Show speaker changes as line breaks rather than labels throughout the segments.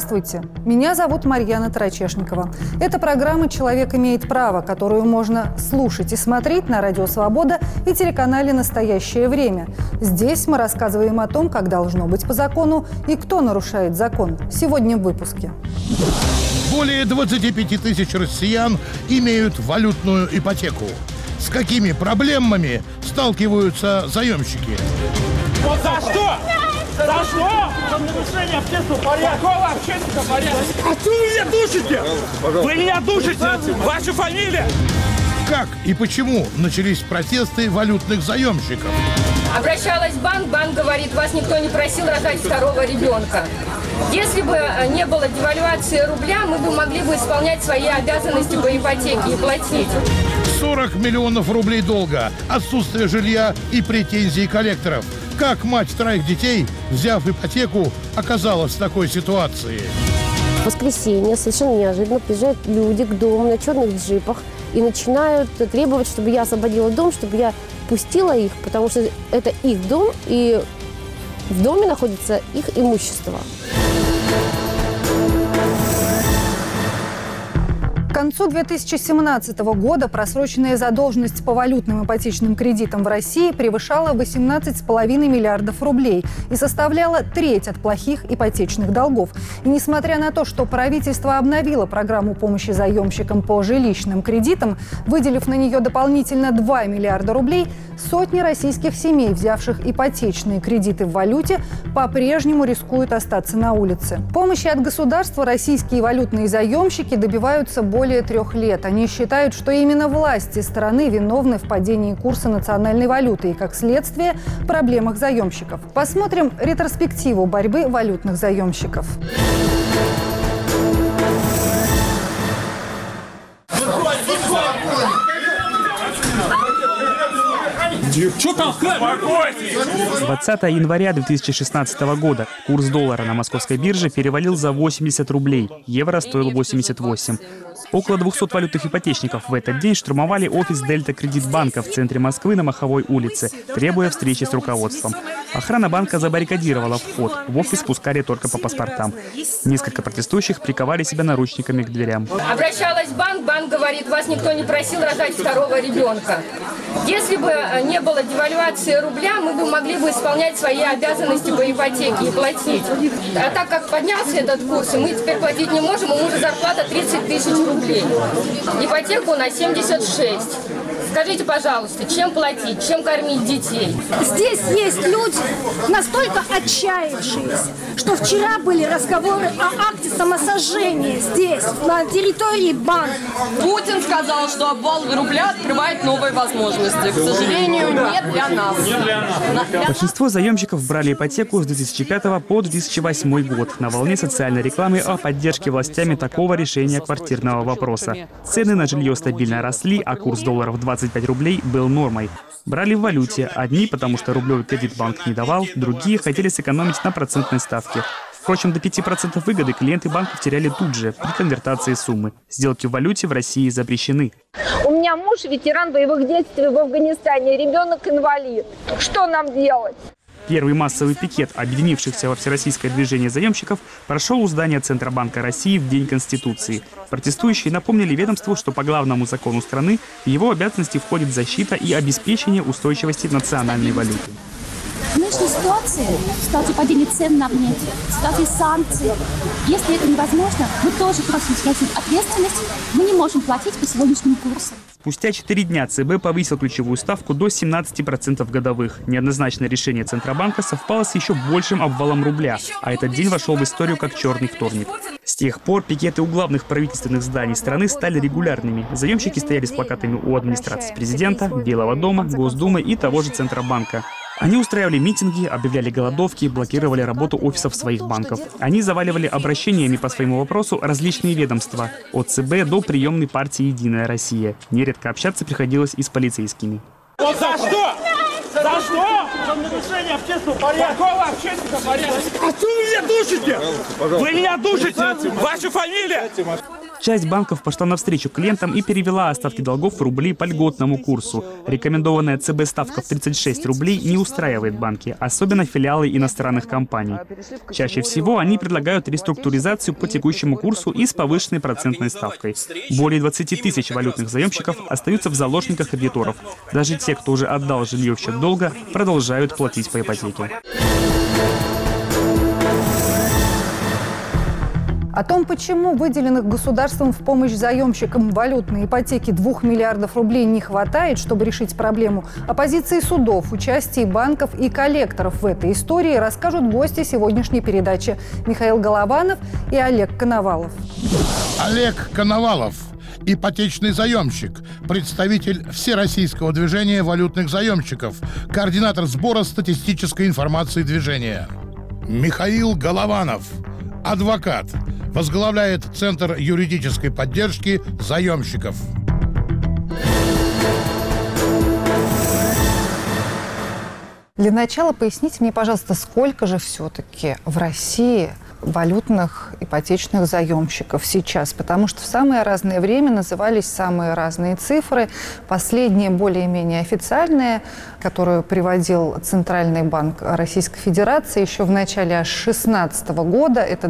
Здравствуйте, меня зовут Марьяна Тарачешникова. Это программа «Человек имеет право», которую можно слушать и смотреть на Радио Свобода и телеканале «Настоящее время». Здесь мы рассказываем о том, как должно быть по закону и кто нарушает закон. Сегодня в выпуске.
Более 25 тысяч россиян имеют валютную ипотеку. С какими проблемами сталкиваются заемщики?
Вот за что? За что? За нарушение общественного порядка. Какого общественного порядка? А что вы меня душите? Вы меня душите? Ваша фамилия?
Как и почему начались протесты валютных заемщиков?
Обращалась в банк, банк говорит, вас никто не просил рожать второго ребенка. Если бы не было девальвации рубля, мы бы могли бы исполнять свои обязанности по ипотеке и платить.
40 миллионов рублей долга, отсутствие жилья и претензии коллекторов. Как мать троих детей, взяв ипотеку, оказалась в такой ситуации?
В воскресенье совершенно неожиданно приезжают люди к дому на черных джипах и начинают требовать, чтобы я освободила дом, чтобы я пустила их, потому что это их дом, и в доме находится их имущество.
К концу 2017 года просроченная задолженность по валютным ипотечным кредитам в России превышала 18,5 миллиардов рублей и составляла треть от плохих ипотечных долгов. И несмотря на то, что правительство обновило программу помощи заемщикам по жилищным кредитам, выделив на нее дополнительно 2 миллиарда рублей, сотни российских семей, взявших ипотечные кредиты в валюте, по-прежнему рискуют остаться на улице. Помощи от государства российские валютные заемщики добиваются более 3 лет. Они считают, что именно власти страны виновны в падении курса национальной валюты и, как следствие, проблемах заемщиков. Посмотрим ретроспективу борьбы валютных заемщиков.
Что там?
20 января 2016 года курс доллара на московской бирже перевалил за 80 рублей. Евро стоил 88. Около 200 валютных ипотечников в этот день штурмовали офис Дельта Кредитбанка в центре Москвы на Маховой улице, требуя встречи с руководством. Охрана банка забаррикадировала вход. В офис пускали только по паспортам. Несколько протестующих приковали себя наручниками к дверям.
Обращалась в банк, банк говорит, вас никто не просил рожать второго ребенка. Если бы не было девальвации рубля, мы бы могли бы исполнять свои обязанности по ипотеке и платить. А так как поднялся этот курс, и мы теперь платить не можем, у мужа зарплата 30 тысяч рублей. Ипотеку на 76. Скажите, пожалуйста, чем платить, чем кормить детей?
Здесь есть люди, настолько отчаявшиеся, что вчера были разговоры о акте самосожжения здесь, на территории банка.
Путин сказал, что обвал рубля открывает новые возможности. К сожалению, нет для нас.
Большинство заемщиков брали ипотеку с 2005 по 2008 год на волне социальной рекламы о поддержке властями такого решения квартирного вопроса. Цены на жилье стабильно росли, а курс доллара в 25 рублей был нормой. Брали в валюте. Одни, потому что рублевый кредит банк не давал, другие хотели сэкономить на процентной ставке. Впрочем, до 5% выгоды клиенты банков теряли тут же, при конвертации суммы. Сделки в валюте в России запрещены.
У меня муж ветеран боевых действий в Афганистане, ребенок инвалид. Что нам делать?
Первый массовый пикет объединившихся во всероссийское движение заемщиков прошел у здания Центробанка России в День Конституции. Протестующие напомнили ведомству, что по главному закону страны в его обязанности входит защита и обеспечение устойчивости национальной валюты.
В нынешней ситуации падения цен на нефть, ситуации санкций, если это невозможно, мы тоже просим снять ответственность, мы не можем платить по сегодняшнему курсу.
Спустя 4 дня ЦБ повысил ключевую ставку до 17% годовых. Неоднозначное решение Центробанка совпало с еще большим обвалом рубля, а этот день вошел в историю как черный вторник. С тех пор пикеты у главных правительственных зданий страны стали регулярными. Заемщики стояли с плакатами у администрации президента, Белого дома, Госдумы и того же Центробанка. Они устраивали митинги, объявляли голодовки, блокировали работу офисов своих банков. Они заваливали обращениями по своему вопросу различные ведомства, от ЦБ до приемной партии «Единая Россия». Нередко общаться приходилось и с полицейскими.
Вот за что? За что? За нарушение общественного порядка. Какого общественного порядка? А что вы меня душите? Вы меня душите? Ваша фамилия?
Часть банков пошла навстречу клиентам и перевела остатки долгов в рубли по льготному курсу. Рекомендованная ЦБ ставка в 36 рублей не устраивает банки, особенно филиалы иностранных компаний. Чаще всего они предлагают реструктуризацию по текущему курсу и с повышенной процентной ставкой. Более 20 тысяч валютных заемщиков остаются в заложниках кредиторов. Даже те, кто уже отдал жилье в счет долга, продолжают платить по ипотеке.
О том, почему выделенных государством в помощь заемщикам валютной ипотеки 2 миллиардов рублей не хватает, чтобы решить проблему, о позиции судов, участии банков и коллекторов в этой истории расскажут гости сегодняшней передачи Михаил Голованов и Олег Коновалов.
Олег Коновалов. Ипотечный заемщик, представитель Всероссийского движения валютных заемщиков, координатор сбора статистической информации движения. Михаил Голованов. Адвокат. Возглавляет Центр юридической поддержки заемщиков.
Для начала поясните мне, пожалуйста, сколько же все-таки в России валютных ипотечных заемщиков сейчас? Потому что в самое разное время назывались самые разные цифры. Последняя, более-менее официальная, которую приводил Центральный банк Российской Федерации еще в начале аж 2016 года, это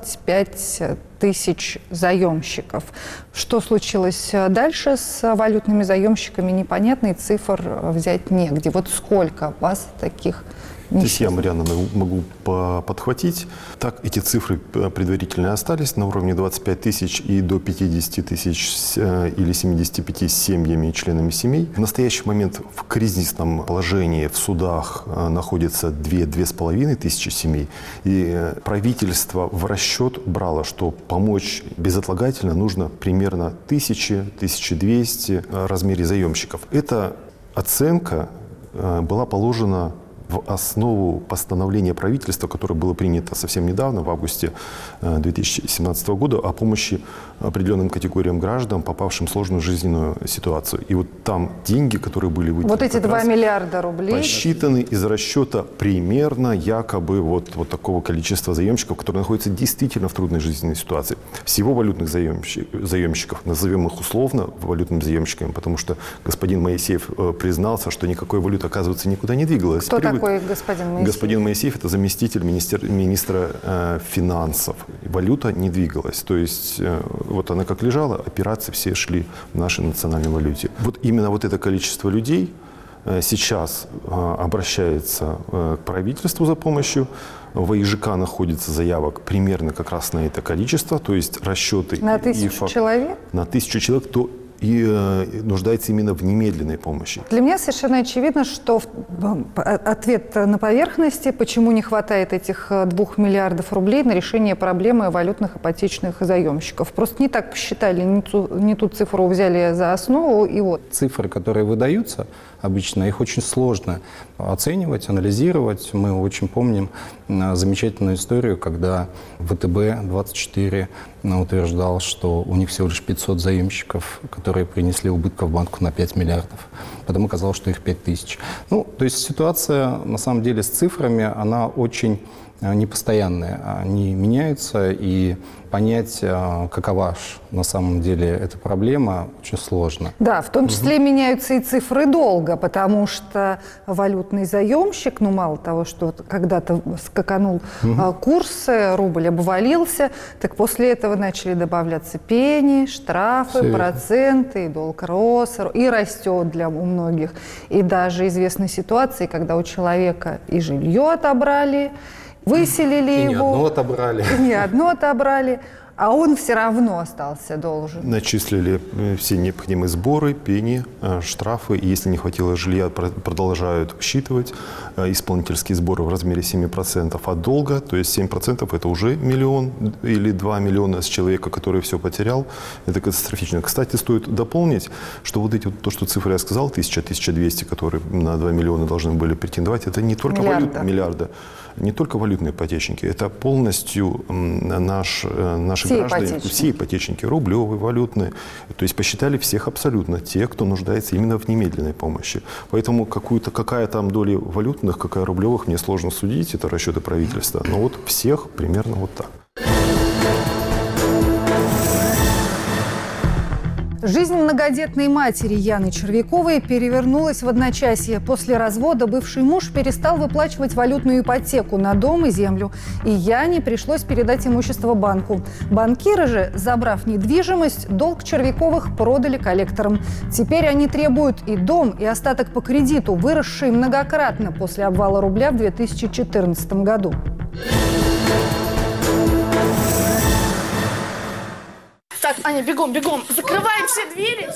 25 тысяч заемщиков. Что случилось дальше с валютными заемщиками, непонятно, и цифр взять негде. Вот сколько у вас таких?
Здесь я, Марьяна, могу подхватить. Так, эти цифры предварительно остались на уровне 25 тысяч и до 50 тысяч или 75 семьями и членами семей. В настоящий момент в кризисном положении в судах находится 2-2,5 тысячи семей. И правительство в расчет брало, что помочь безотлагательно нужно примерно 1000-1200 в размере заемщиков. Эта оценка была положена в основу постановления правительства, которое было принято совсем недавно, в августе 2017 года, о помощи определенным категориям граждан, попавшим в сложную жизненную ситуацию. И вот там деньги, которые были выделены,
вот эти 2 миллиарда рублей
посчитаны из расчета примерно якобы вот такого количества заемщиков, которые находятся действительно в трудной жизненной ситуации. Всего валютных заемщиков, назовем их условно валютными заемщиками, потому что господин Моисеев признался, что никакой валюты, оказывается, никуда не двигалась.
Кто такой господин Моисеев?
Господин Моисеев – это заместитель министра финансов. Валюта не двигалась. То есть вот она как лежала, операции все шли в нашей национальной валюте. Вот именно вот это количество людей сейчас обращается к правительству за помощью. В ИЖК находится заявок примерно как раз на это количество, то есть расчеты.
На 1000 человек?
На 1000 человек, то и нуждается именно в немедленной помощи.
Для меня совершенно очевидно, что ответ на поверхности, почему не хватает этих 2 миллиардов рублей на решение проблемы валютных ипотечных заемщиков. Просто не так посчитали, не ту цифру взяли за основу, и вот.
Цифры, которые выдаются, обычно их очень сложно оценивать, анализировать. Мы очень помним замечательную историю, когда ВТБ-24 утверждал, что у них всего лишь 500 заемщиков, которые принесли убытков банку на 5 миллиардов. Потом оказалось, что их 5000. Ну, то есть ситуация, на самом деле, с цифрами, она очень непостоянные, они меняются, и понять, какова на самом деле эта проблема, очень сложно.
Да, в том числе меняются и цифры долга, потому что валютный заемщик, ну мало того, что когда-то скаканул курс, рубль обвалился, так после этого начали добавляться пени, штрафы, проценты, и долг рос, и растет у многих. И даже известны ситуации, когда у человека и жилье отобрали, выселили его.
И не одно отобрали.
И не одно отобрали, а он все равно остался должен.
Начислили все необходимые сборы, пени, штрафы. И если не хватило жилья, продолжают считывать исполнительские сборы в размере 7% от долга. То есть 7% это уже 1 миллион или 2 миллиона с человека, который все потерял. Это катастрофично. Кстати, стоит дополнить, что вот эти, то, что цифры я сказал, 1000-1200, которые на 2 миллиона должны были претендовать, это не только миллиарда. Не только валютные ипотечники, это полностью наши граждане, все ипотечники, рублевые, валютные. То есть посчитали всех абсолютно, те, кто нуждается именно в немедленной помощи. Поэтому какая там доля валютных, какая рублевых, мне сложно судить, это расчеты правительства. Но вот всех примерно вот так.
Жизнь многодетной матери Яны Червяковой перевернулась в одночасье. После развода бывший муж перестал выплачивать валютную ипотеку на дом и землю. И Яне пришлось передать имущество банку. Банкиры же, забрав недвижимость, долг Червяковых продали коллекторам. Теперь они требуют и дом, и остаток по кредиту, выросший многократно после обвала рубля в 2014 году.
Так, Аня, бегом, бегом. Закрываем все двери.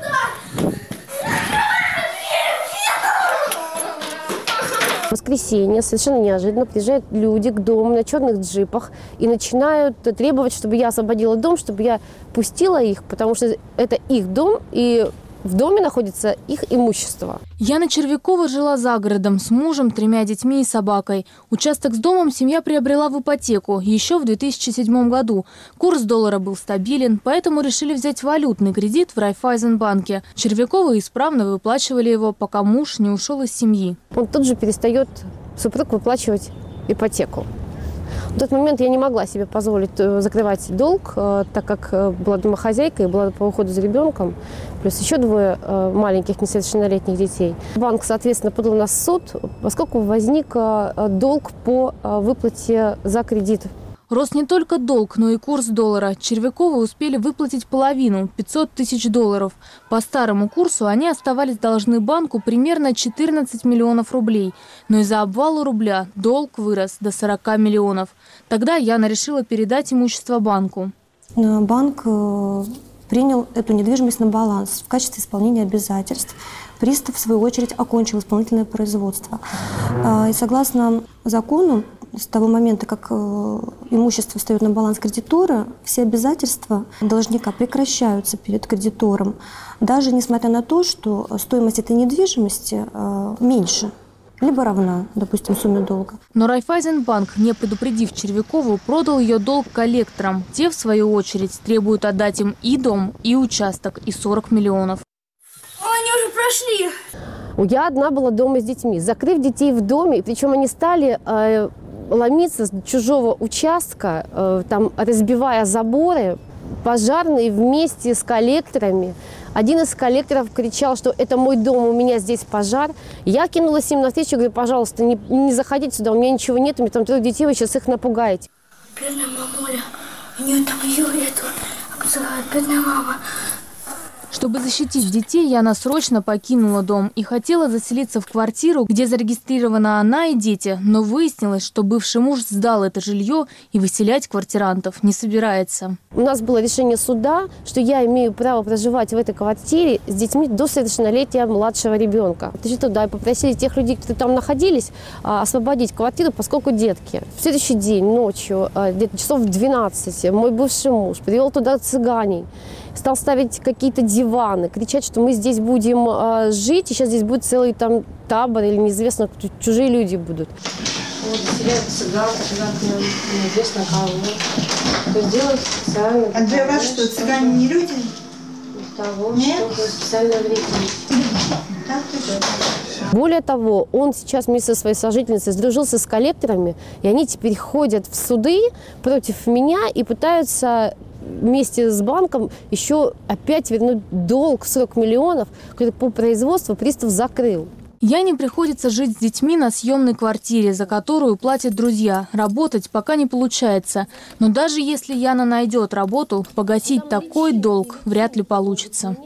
В воскресенье совершенно неожиданно приезжают люди к дому на черных джипах и начинают требовать, чтобы я освободила дом, чтобы я пустила их, потому что это их дом, и в доме находится их имущество.
Яна Червякова жила за городом с мужем, 3 детьми и собакой. Участок с домом семья приобрела в ипотеку еще в 2007 году. Курс доллара был стабилен, поэтому решили взять валютный кредит в Райффайзенбанке. Червяковы исправно выплачивали его, пока муж не ушел из семьи.
Он тут же перестает, супруг, выплачивать ипотеку. В тот момент я не могла себе позволить закрывать долг, так как была домохозяйкой, была по уходу за ребенком, плюс еще 2 маленьких несовершеннолетних детей. Банк, соответственно, подал нас в суд, поскольку возник долг по выплате за кредит.
Рос не только долг, но и курс доллара. Червяковы успели выплатить половину – 500 тысяч долларов. По старому курсу они оставались должны банку примерно 14 миллионов рублей. Но из-за обвала рубля долг вырос до 40 миллионов. Тогда Яна решила передать имущество банку.
Банк принял эту недвижимость на баланс в качестве исполнения обязательств. Пристав, в свою очередь, окончил исполнительное производство. И согласно закону, с того момента, как имущество встает на баланс кредитора, все обязательства должника прекращаются перед кредитором, даже несмотря на то, что стоимость этой недвижимости меньше, либо равна, допустим, сумме долга.
Но Райффайзенбанк, не предупредив Червякову, продал ее долг коллекторам. Те, в свою очередь, требуют отдать им и дом, и участок, и 40 миллионов.
Они уже прошли.
Я одна была дома с детьми. Закрыв детей в доме, причем они стали ломиться с чужого участка, там, разбивая заборы, пожарные вместе с коллекторами. Один из коллекторов кричал, что это мой дом, у меня здесь пожар. Я кинулась им навстречу, говорю, пожалуйста, не заходите сюда, у меня ничего нет, у меня там 3 детей, вы сейчас их напугаете.
Бедная мамуля, у нее там ее обзывают, бедная мама.
Чтобы защитить детей, Яна срочно покинула дом и хотела заселиться в квартиру, где зарегистрирована она и дети. Но выяснилось, что бывший муж сдал это жилье и выселять квартирантов не собирается.
У нас было решение суда, что я имею право проживать в этой квартире с детьми до совершеннолетия младшего ребенка. Пришли туда и попросили тех людей, кто там находились, освободить квартиру, поскольку детки. В следующий день ночью, где-то часов в 12, мой бывший муж привел туда цыганей. Стал ставить какие-то диваны, кричать, что мы здесь будем жить, и сейчас здесь будет целый там табор, или неизвестно, чужие люди будут.
Вот, заселяют цыган неизвестно кого. То есть делают специально.
А для вас что, цыгане не люди?
Того,
нет?
Чтобы специально вредить.
Более того, он сейчас вместе со своей сожительницей сдружился с коллекторами, и они теперь ходят в суды против меня и пытаются вместе с банком еще опять вернуть долг в 40 миллионов, который по производству пристав закрыл.
Яне приходится жить с детьми на съемной квартире, за которую платят друзья. Работать пока не получается. Но даже если Яна найдет работу, погасить такой долг вряд ли получится.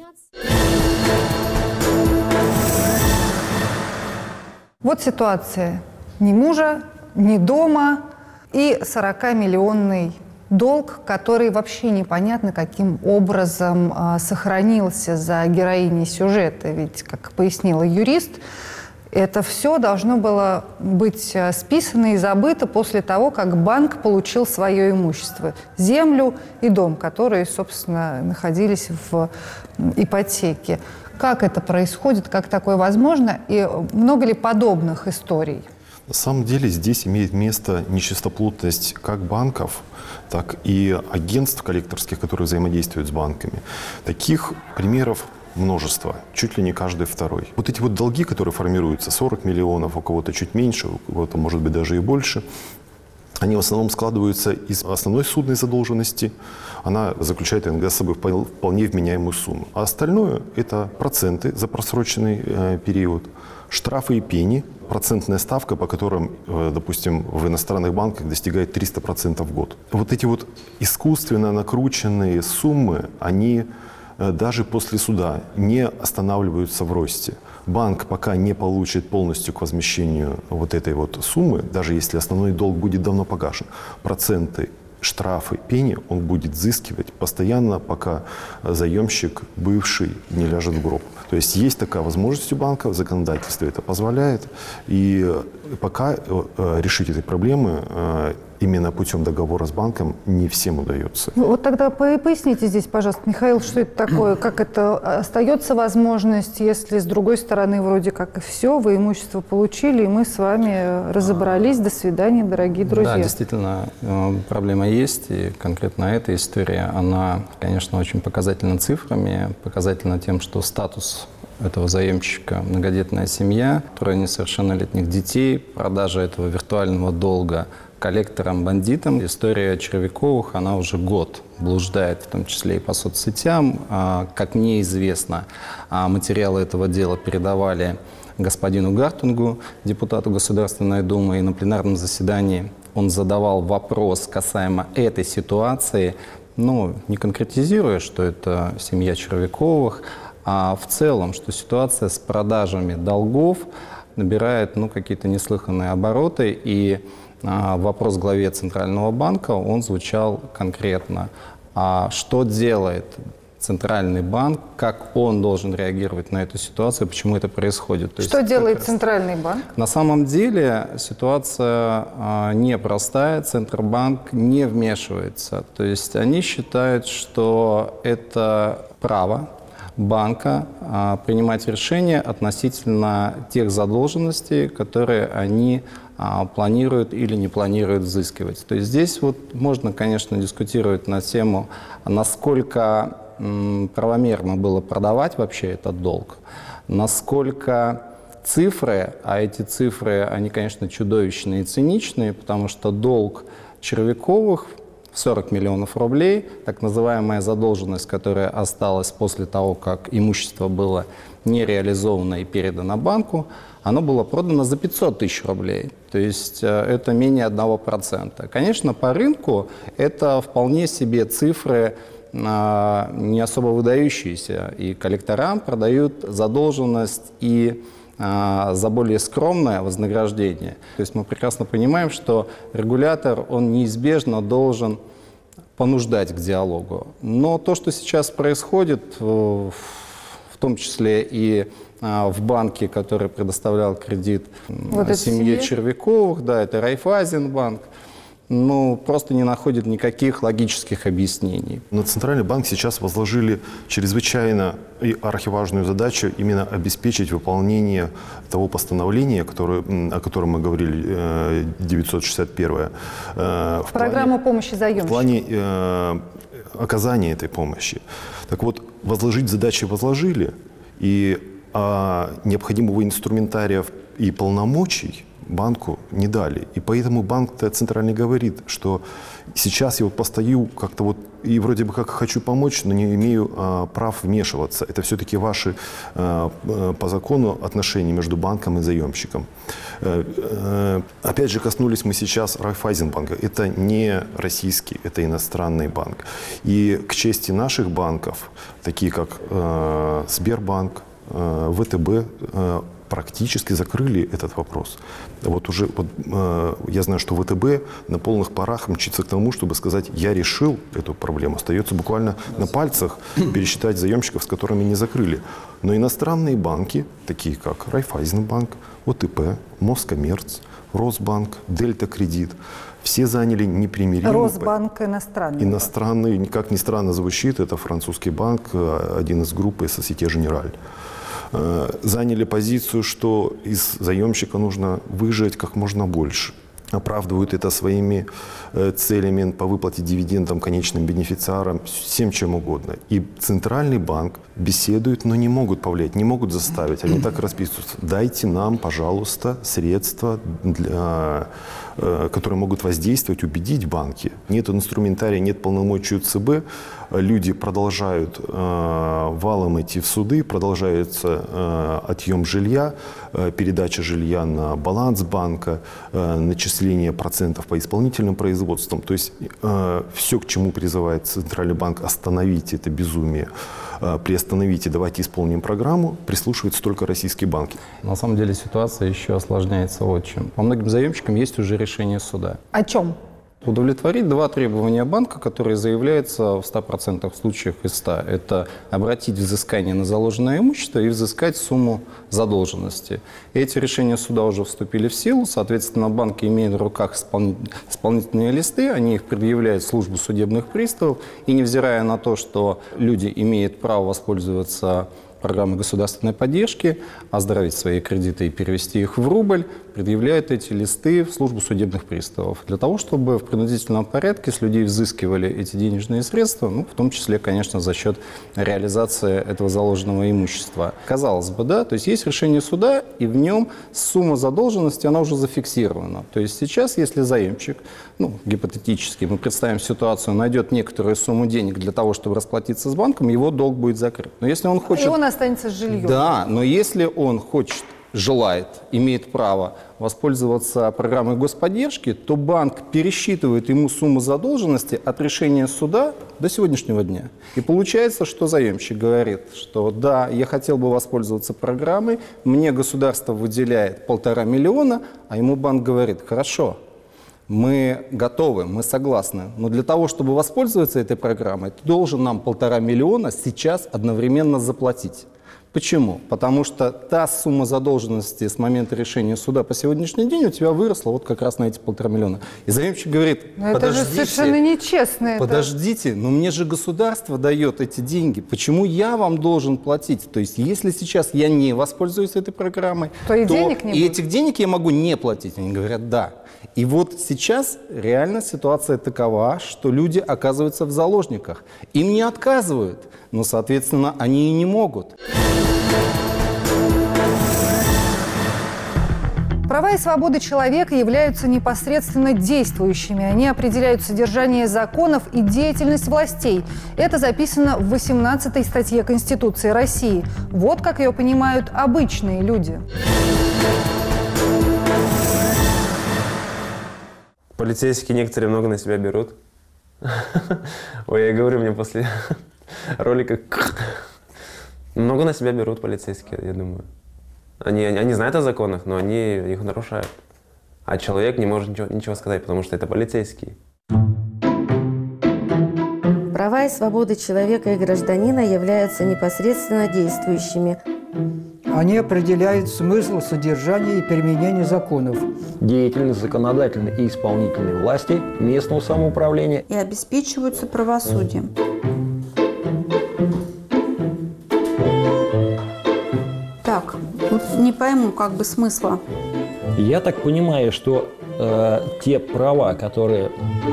Вот ситуация. Ни мужа, ни дома и 40-миллионный долг, который вообще непонятно, каким образом сохранился за героиней сюжета. Ведь, как пояснила юрист, это все должно было быть списано и забыто после того, как банк получил свое имущество. Землю и дом, которые, собственно, находились в ипотеке. Как это происходит, как такое возможно, и много ли подобных историй?
На самом деле здесь имеет место нечистоплотность как банков, так и агентств коллекторских, которые взаимодействуют с банками. Таких примеров множество, чуть ли не каждый второй. Вот эти вот долги, которые формируются, 40 миллионов, у кого-то чуть меньше, у кого-то, может быть, даже и больше, они в основном складываются из основной судной задолженности. Она заключает иногда с собой вполне вменяемую сумму. А остальное – это проценты за просроченный период, штрафы и пени, процентная ставка, по которым, допустим, в иностранных банках достигает 300% в год. Вот эти вот искусственно накрученные суммы, они даже после суда не останавливаются в росте. Банк пока не получит полностью к возмещению вот этой вот суммы, даже если основной долг будет давно погашен, проценты, штрафы, пени он будет взыскивать постоянно, пока заемщик бывший не ляжет в гроб. То есть есть такая возможность у банка, законодательство это позволяет. И пока решить эти проблемы именно путем договора с банком не всем удается.
Вот тогда поясните здесь, пожалуйста, Михаил, что это такое, как это остается возможность, если с другой стороны вроде как и все, вы имущество получили, и мы с вами разобрались, до свидания, дорогие друзья.
Да, действительно, проблема есть, и конкретно эта история, она, конечно, очень показательна цифрами, показательна тем, что статус этого заемщика – многодетная семья, трое несовершеннолетних детей, продажа этого виртуального долга коллекторам-бандитам. История Червяковых, она уже год блуждает, в том числе и по соцсетям. Как мне известно, материалы этого дела передавали господину Гартунгу, депутату Государственной Думы, и на пленарном заседании он задавал вопрос касаемо этой ситуации, но не конкретизируя, что это семья Червяковых, а в целом, что ситуация с продажами долгов набирает какие-то неслыханные обороты, и вопрос главе Центрального банка, он звучал конкретно. А что делает Центральный банк, как он должен реагировать на эту ситуацию, почему это происходит? То
что делает Центральный банк?
На самом деле ситуация непростая, Центробанк не вмешивается. То есть они считают, что это право банка принимать решения относительно тех задолженностей, которые они планируют или не планируют взыскивать. То есть здесь вот можно, конечно, дискутировать на тему, насколько правомерно было продавать вообще этот долг, насколько цифры, а эти цифры, они, конечно, чудовищные и циничные, потому что долг Червяковых 40 миллионов рублей, так называемая задолженность, которая осталась после того, как имущество было не реализовано и передано банку, оно было продано за 500 тысяч рублей. То есть это менее 1%. Конечно, по рынку это вполне себе цифры не особо выдающиеся. И коллекторам продают задолженность и за более скромное вознаграждение. То есть мы прекрасно понимаем, что регулятор, он неизбежно должен понуждать к диалогу. Но то, что сейчас происходит, в том числе и в банке, который предоставлял кредит семье Червяковых, да, это Райффайзенбанк, просто не находит никаких логических объяснений.
На Центральный банк сейчас возложили чрезвычайно и архиважную задачу именно обеспечить выполнение того постановления, о котором мы говорили, 961.
Программа помощи заемщикам.
В плане оказания этой помощи. Так вот, возложить задачи возложили, и необходимого инструментария и полномочий банку не дали. И поэтому банк-то центральный говорит, что сейчас я постою как-то и вроде бы как хочу помочь, но не имею прав вмешиваться. Это все-таки ваши по закону отношения между банком и заемщиком. Опять же, коснулись мы сейчас Райффайзенбанка. Это не российский, это иностранный банк. И к чести наших банков, такие как Сбербанк, ВТБ, практически закрыли этот вопрос. Я знаю, что ВТБ на полных парах мчится к тому, чтобы сказать, я решил эту проблему. Остается буквально на пальцах пересчитать заемщиков, с которыми не закрыли. Но иностранные банки, такие как Райффайзенбанк, ОТП, Москоммерц, Росбанк, Дельта Кредит, все заняли непримиримый...
Росбанк иностранный.
Иностранный, как ни странно звучит, это французский банк, один из группы Société Générale. Заняли позицию, что из заемщика нужно выжать как можно больше. оправдывают это своими целями по выплате дивидендам конечным бенефициарам, всем чем угодно. И Центральный банк беседует, но не могут повлиять, не могут заставить. Они так расписываются. Дайте нам, пожалуйста, средства, которые могут воздействовать, убедить банки. Нет инструментария, нет полномочий у ЦБ. Люди продолжают валом идти в суды, продолжается отъем жилья, передача жилья на баланс банка, начисление процентов по исполнительным производствам. То есть все, к чему призывает Центральный банк, остановить это безумие, приостановите, давайте исполним программу, прислушиваются только российские банки.
На самом деле ситуация еще осложняется вот чем. По многим заемщикам есть уже решение суда.
О чем?
Удовлетворить два требования банка, которые заявляются в 100% случаев из 100. Это обратить взыскание на заложенное имущество и взыскать сумму задолженности. Эти решения суда уже вступили в силу, соответственно, банки имеют в руках исполнительные листы, они их предъявляют в службу судебных приставов, и невзирая на то, что люди имеют право воспользоваться программы государственной поддержки, оздоровить свои кредиты и перевести их в рубль, предъявляют эти листы в службу судебных приставов. Для того, чтобы в принудительном порядке с людей взыскивали эти денежные средства, в том числе, конечно, за счет реализации этого заложенного имущества. Казалось бы, да, то есть есть решение суда, и в нем сумма задолженности, она уже зафиксирована. То есть сейчас, если заемщик, гипотетически, мы представим ситуацию, найдет некоторую сумму денег для того, чтобы расплатиться с банком, его долг будет закрыт. Но если он хочет...
И он останется с жильем.
Да, но если он желает, имеет право воспользоваться программой господдержки, то банк пересчитывает ему сумму задолженности от решения суда до сегодняшнего дня. И получается, что заемщик говорит, что да, я хотел бы воспользоваться программой, мне государство выделяет 1,5 миллиона, а ему банк говорит, хорошо, мы готовы, мы согласны, но для того, чтобы воспользоваться этой программой, ты должен нам 1,5 миллиона сейчас одновременно заплатить. Почему? Потому что та сумма задолженности с момента решения суда по сегодняшний день у тебя выросла вот как раз на эти 1,5 миллиона. И заемщик говорит,
это же совершенно нечестно.
Подождите, но мне же государство дает эти деньги. Почему я вам должен платить? То есть если сейчас я не воспользуюсь этой программой,
то и денег не будет.
Этих денег я могу не платить. Они говорят, да. И вот сейчас реально ситуация такова, что люди оказываются в заложниках. Им не отказывают, но, соответственно, они и не могут.
Права и свободы человека являются непосредственно действующими. Они определяют содержание законов и деятельность властей. Это записано в 18-й статье Конституции России. Вот как ее понимают обычные люди.
Полицейские некоторые много на себя берут. Ой, я говорю, мне после ролика... Много на себя берут полицейские, я думаю. Они знают о законах, но они их нарушают. А человек не может ничего сказать, потому что это полицейские.
Права и свободы человека и гражданина являются непосредственно действующими.
Они определяют смысл, содержание и применение законов.
Деятельность законодательной и исполнительной власти, местного самоуправления.
И обеспечиваются правосудием. Так, вот не пойму смысла.
Я так понимаю, что те права, которые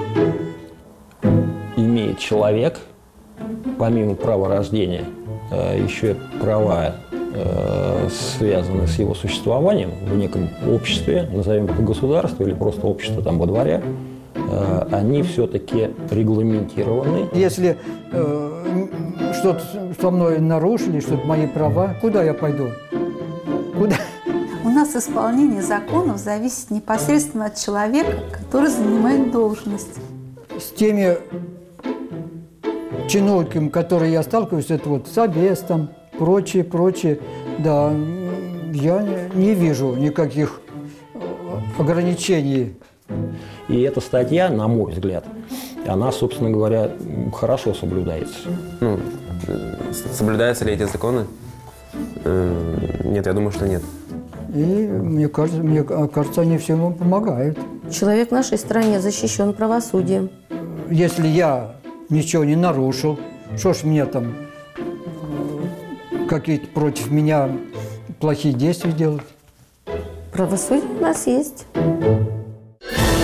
имеет человек, помимо права рождения, еще и права, связанные с его существованием в неком обществе, назовем это государство или просто общество там во дворе, они все-таки регламентированы.
Если что-то со мной нарушили, что-то мои права, куда я пойду? Куда?
У нас исполнение законов зависит непосредственно от человека, который занимает должность.
С теми чиновниками, которые я сталкиваюсь, это вот собес там, прочее, да, я не вижу никаких ограничений.
И эта статья, на мой взгляд, она, собственно говоря, хорошо соблюдается.
Соблюдаются ли эти законы? Нет, я думаю, что нет.
И мне кажется, они всем помогают.
Человек в нашей стране защищен правосудием.
Если я ничего не нарушил, что ж мне там какие-то против меня плохие действия делать?
Правосудие у нас есть.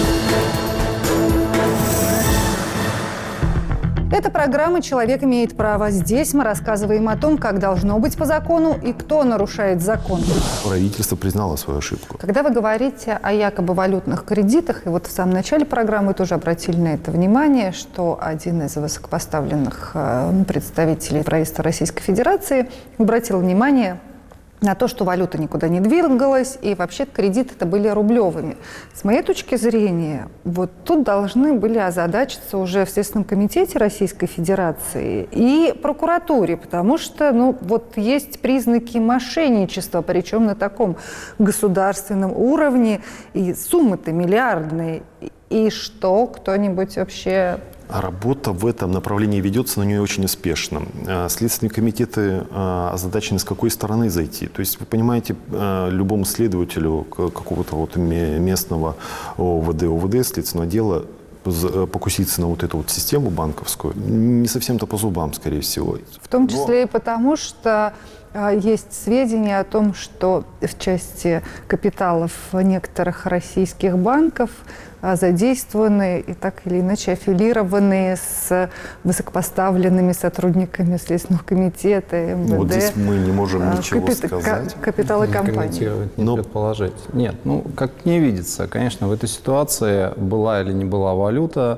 Это программа «Человек имеет право». Здесь мы рассказываем о том, как должно быть по закону и кто нарушает закон.
Правительство признало свою ошибку.
Когда вы говорите о якобы валютных кредитах, и вот в самом начале программы тоже обратили на это внимание, что один из высокопоставленных представителей правительства Российской Федерации обратил внимание на то, что валюта никуда не двигалась, и вообще кредиты-то были рублевыми. С моей точки зрения, вот тут должны были озадачиться уже в Следственном комитете Российской Федерации и прокуратуре, потому что, вот есть признаки мошенничества, причем на таком государственном уровне, и суммы-то миллиардные. И что, кто-нибудь вообще...
Работа в этом направлении ведется, но не очень успешно. Следственные комитеты озадачены, с какой стороны зайти. То есть, вы понимаете, любому следователю какого-то вот местного ОВД, следственного дела, покуситься на вот эту вот систему банковскую не совсем-то по зубам, скорее всего.
В том числе и потому, что есть сведения о том, что в части капиталов некоторых российских банков задействованы и так или иначе аффилированы с высокопоставленными сотрудниками Следственного комитета, МВД.
Вот здесь мы не можем ничего сказать.
Капиталы компании.
Комментировать, не предположить. Нет, как мне видится, конечно, в этой ситуации была или не была валюта,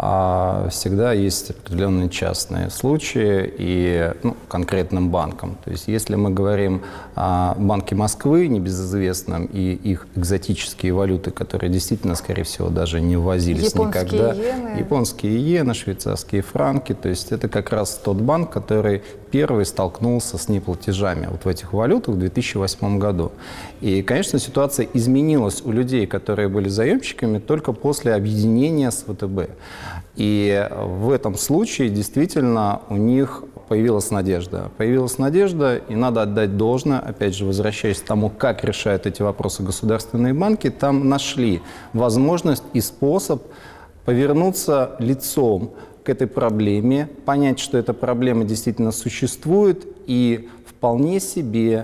всегда есть определенные частные случаи и конкретным банкам. То есть если мы говорим о Банке Москвы, небезызвестном, и их экзотические валюты, которые действительно, скорее всего, даже не ввозились никогда. Японские иены, швейцарские франки. То есть это как раз тот банк, который первый столкнулся с неплатежами вот в этих валютах в 2008 году. И, конечно, ситуация изменилась у людей, которые были заемщиками, только после объединения с ВТБ. И в этом случае действительно у них появилась надежда. Появилась надежда, и надо отдать должное, опять же, возвращаясь к тому, как решают эти вопросы государственные банки, там нашли возможность и способ повернуться лицом к этой проблеме, понять, что эта проблема действительно существует, и вполне себе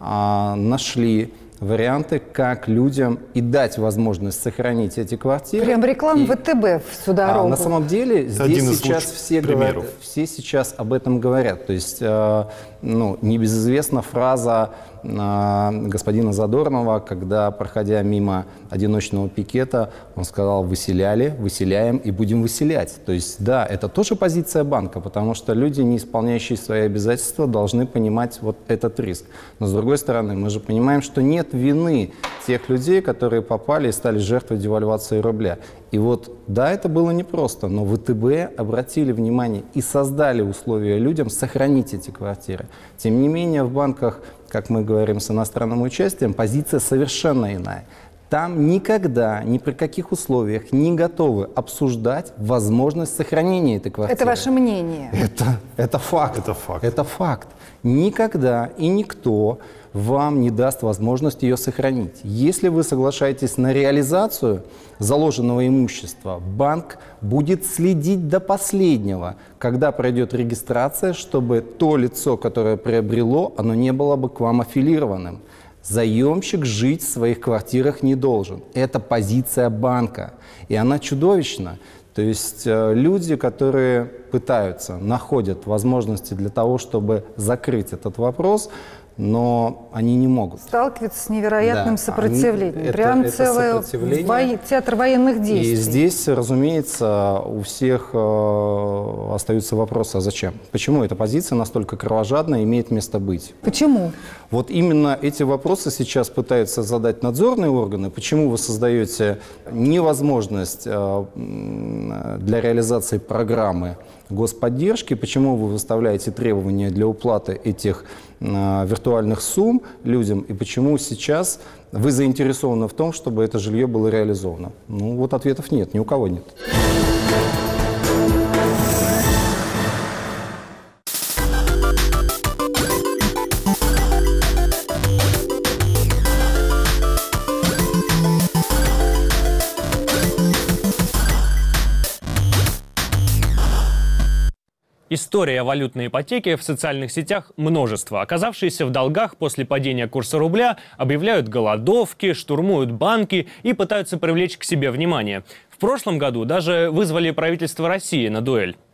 нашли варианты, как людям и дать возможность сохранить эти квартиры.
Прям реклама ВТБ всю дорогу.
На самом деле здесь сейчас все сейчас об этом говорят. То есть небезызвестна фраза господина Задорнова, когда, проходя мимо одиночного пикета, он сказал: выселяли, выселяем и будем выселять. То есть, да, это тоже позиция банка, потому что люди, не исполняющие свои обязательства, должны понимать вот этот риск. Но, с другой стороны, мы же понимаем, что нет вины тех людей, которые попали и стали жертвой девальвации рубля. И вот, да, это было непросто, но ВТБ обратили внимание и создали условия людям сохранить эти квартиры. Тем не менее, в банках, как мы говорим, с иностранным участием, позиция совершенно иная. Там никогда, ни при каких условиях не готовы обсуждать возможность сохранения этой квартиры.
Это ваше мнение?
Это факт. Это факт. Никогда и никто вам не даст возможность ее сохранить. Если вы соглашаетесь на реализацию заложенного имущества, банк будет следить до последнего, когда пройдет регистрация, чтобы то лицо, которое приобрело, оно не было бы к вам аффилированным. Заемщик жить в своих квартирах не должен. Это позиция банка, и она чудовищна. То есть люди, которые пытаются, находят возможности для того, чтобы закрыть этот вопрос, но они не могут.
Сталкиваются с невероятным сопротивлением. Прям целый театр военных действий.
И здесь, разумеется, у всех остаются вопросы: а зачем? Почему эта позиция настолько кровожадная, имеет место быть?
Почему?
Вот именно эти вопросы сейчас пытаются задать надзорные органы. Почему вы создаете невозможность для реализации программы господдержки, почему вы выставляете требования для уплаты этих виртуальных сумм людям, и почему сейчас вы заинтересованы в том, чтобы это жилье было реализовано? Вот ответов нет, ни у кого нет.
История валютной ипотеки в социальных сетях множество. Оказавшиеся в долгах после падения курса рубля объявляют голодовки, штурмуют банки и пытаются привлечь к себе внимание. В прошлом году даже вызвали правительство России на дуэль.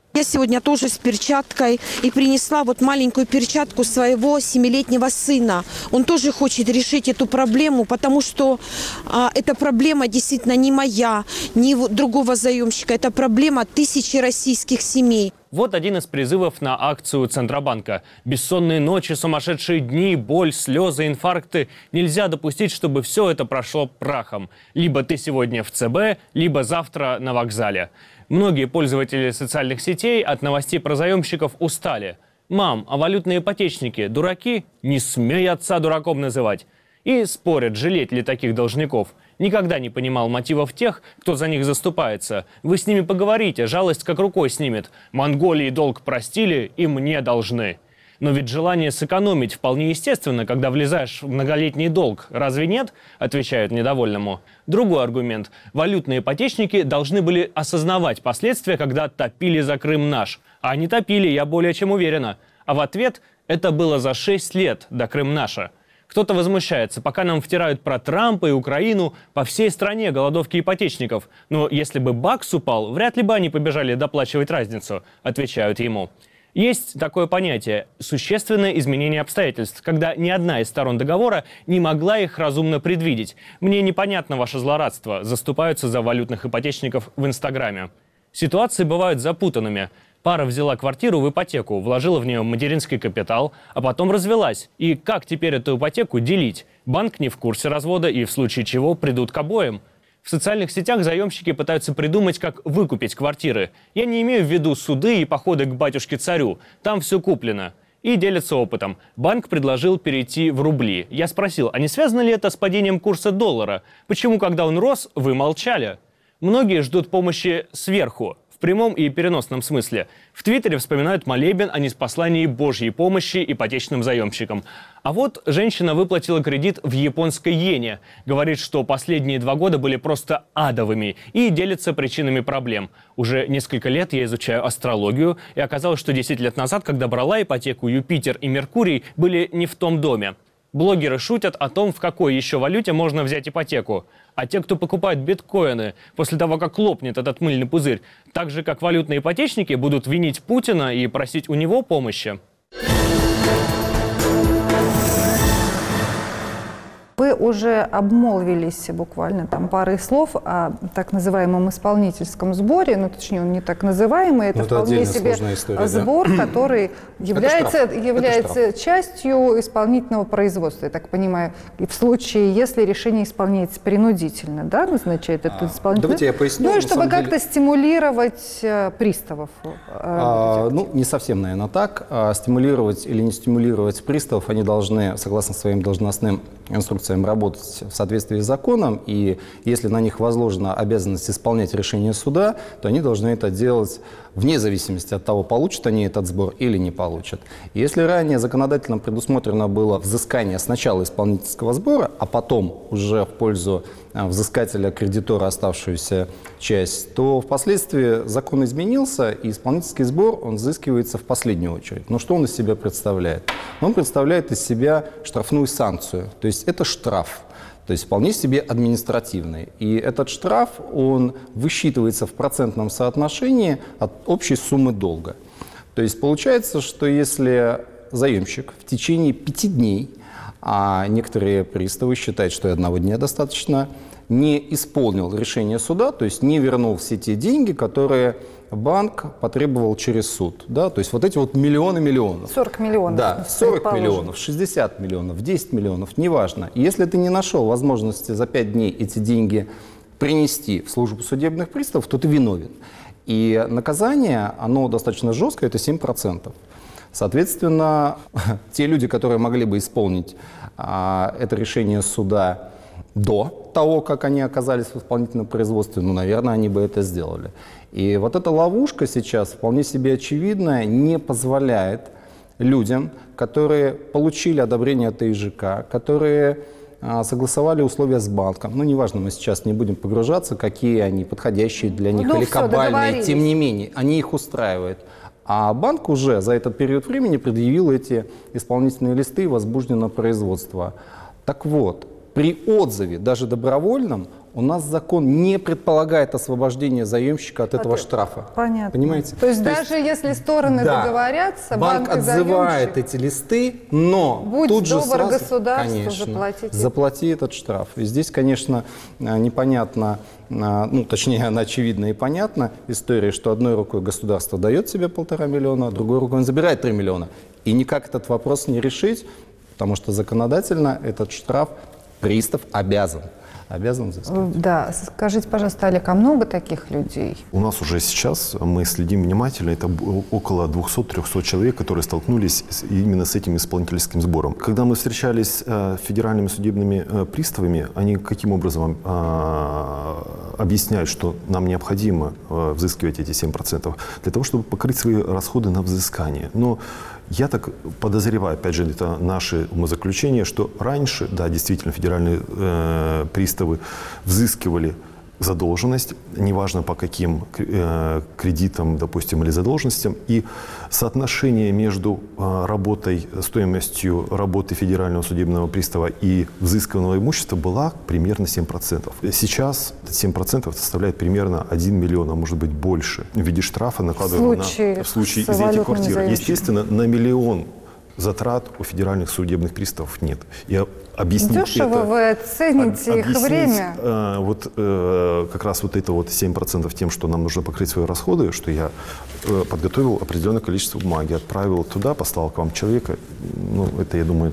Я сегодня тоже с перчаткой и принесла вот маленькую перчатку своего 7-летнего сына. Он тоже хочет решить эту проблему, потому что эта проблема действительно не моя, ни другого заемщика. Это проблема тысячи российских семей.
Вот один из призывов на акцию Центробанка. Бессонные ночи, сумасшедшие дни, боль, слезы, инфаркты. Нельзя допустить, чтобы все это прошло прахом. Либо ты сегодня в ЦБ, либо завтра на вокзале. Многие пользователи социальных сетей от новостей про заемщиков устали. «Мам, а валютные ипотечники дураки? Не смей отца дураком называть!» И спорят, жалеть ли таких должников. Никогда не понимал мотивов тех, кто за них заступается. Вы с ними поговорите, жалость как рукой снимет. Монголии долг простили и мне должны. Но ведь желание сэкономить вполне естественно, когда влезаешь в многолетний долг. Разве нет? Отвечают недовольному. Другой аргумент. Валютные ипотечники должны были осознавать последствия, когда топили за Крым наш. А они топили, я более чем уверена. А в ответ это было за 6 лет до Крым наша. Кто-то возмущается, пока нам втирают про Трампа и Украину, по всей стране голодовки ипотечников. Но если бы бакс упал, вряд ли бы они побежали доплачивать разницу, отвечают ему. Есть такое понятие – существенное изменение обстоятельств, когда ни одна из сторон договора не могла их разумно предвидеть. Мне непонятно ваше злорадство, заступаются за валютных ипотечников в Инстаграме. Ситуации бывают запутанными. Пара взяла квартиру в ипотеку, вложила в нее материнский капитал, а потом развелась. И как теперь эту ипотеку делить? Банк не в курсе развода и в случае чего придут к обоим. В социальных сетях заемщики пытаются придумать, как выкупить квартиры. Я не имею в виду суды и походы к батюшке-царю. Там все куплено. И делятся опытом. Банк предложил перейти в рубли. Я спросил, а не связано ли это с падением курса доллара? Почему, когда он рос, вы молчали? Многие ждут помощи сверху. В прямом и переносном смысле. В Твиттере вспоминают молебен о неспослании Божьей помощи ипотечным заемщикам. А вот женщина выплатила кредит в японской йене. Говорит, что последние 2 года были просто адовыми и делится причинами проблем. Уже несколько лет я изучаю астрологию, и оказалось, что 10 лет назад, когда брала ипотеку, Юпитер и Меркурий были не в том доме. Блогеры шутят о том, в какой еще валюте можно взять ипотеку. А те, кто покупает биткоины после того, как лопнет этот мыльный пузырь, так же, как валютные ипотечники, будут винить Путина и просить у него помощи.
Вы уже обмолвились буквально там парой слов о так называемом исполнительском сборе, ну точнее он не так называемый, это вполне себе история, сбор, да? Который является частью исполнительного производства, я так понимаю, и в случае, если решение исполняется принудительно, да, назначает этот исполнитель.
Давайте я поясню.
Ну и чтобы как-то стимулировать приставов.
Ну, не совсем, наверное, так. Стимулировать или не стимулировать приставов, они должны, согласно своим должностным инструкциям, работать в соответствии с законом, и если на них возложена обязанность исполнять решение суда, то они должны это делать вне зависимости от того, получат они этот сбор или не получат. И если ранее законодательно предусмотрено было взыскание сначала исполнительского сбора, а потом уже в пользу взыскателя, кредитора оставшуюся часть, то впоследствии закон изменился, и исполнительский сбор, он взыскивается в последнюю очередь. Но что он из себя представляет? Он представляет из себя штрафную санкцию, то есть это штраф. То есть вполне себе административный. И этот штраф, он высчитывается в процентном соотношении от общей суммы долга. То есть получается, что если заемщик в течение 5 дней, а некоторые приставы считают, что и 1 дня достаточно, не исполнил решение суда, то есть не вернул все те деньги, которые банк потребовал через суд. Да? То есть вот эти вот миллионов.
40 миллионов.
Да, 40 миллионов, 60 миллионов, 10 миллионов, неважно. И если ты не нашел возможности за 5 дней эти деньги принести в службу судебных приставов, то ты виновен. И наказание, оно достаточно жесткое, это 7%. Соответственно, те люди, которые могли бы исполнить это решение суда до того, как они оказались в исполнительном производстве, ну, наверное, они бы это сделали. И вот эта ловушка сейчас, вполне себе очевидная, не позволяет людям, которые получили одобрение от ИЖК, которые согласовали условия с банком, ну, неважно, мы сейчас не будем погружаться, какие они подходящие для них или кабальные, тем не менее, они их устраивают. А банк уже за этот период времени предъявил эти исполнительные листы и возбуждено производство. Так вот, при отзыве, даже добровольном, У нас закон не предполагает освобождение заемщика от этого штрафа.
Понятно.
Понимаете?
То есть даже если стороны договорятся,
банк отзывает эти листы, но
будь
тут же
добр,
сразу,
государству,
конечно, заплати этот штраф. И здесь, конечно, непонятно, ну, точнее, она очевидна и понятна история, что одной рукой государство дает себе 1,5 миллиона, а другой рукой он забирает 3 миллиона. И никак этот вопрос не решить, потому что законодательно этот штраф пристав обязан взыскать.
Да, скажите, пожалуйста, Олег, а много таких людей?
У нас уже сейчас, мы следим внимательно, это около 200-300 человек, которые столкнулись именно с этим исполнительским сбором. Когда мы встречались с федеральными судебными приставами, они каким образом объясняют, что нам необходимо взыскивать эти 7%? Для того, чтобы покрыть свои расходы на взыскание. Но я так подозреваю, опять же, это наши умозаключения, что раньше, да, действительно, федеральные приставы взыскивали задолженность, неважно по каким кредитам, допустим, или задолженностям, и соотношение между стоимостью работы федерального судебного пристава и взысканного имущества была примерно 7%. Сейчас 7% составляет примерно 1 миллион, а может быть больше, в виде штрафа накладываемого в случае изъятия квартиры. Естественно, на миллион затрат у федеральных судебных приставов нет.
Дешево вы оцените их время?
Как раз это 7% тем, что нам нужно покрыть свои расходы, что я подготовил определенное количество бумаги, отправил туда, послал к вам человека. Ну, это, я думаю,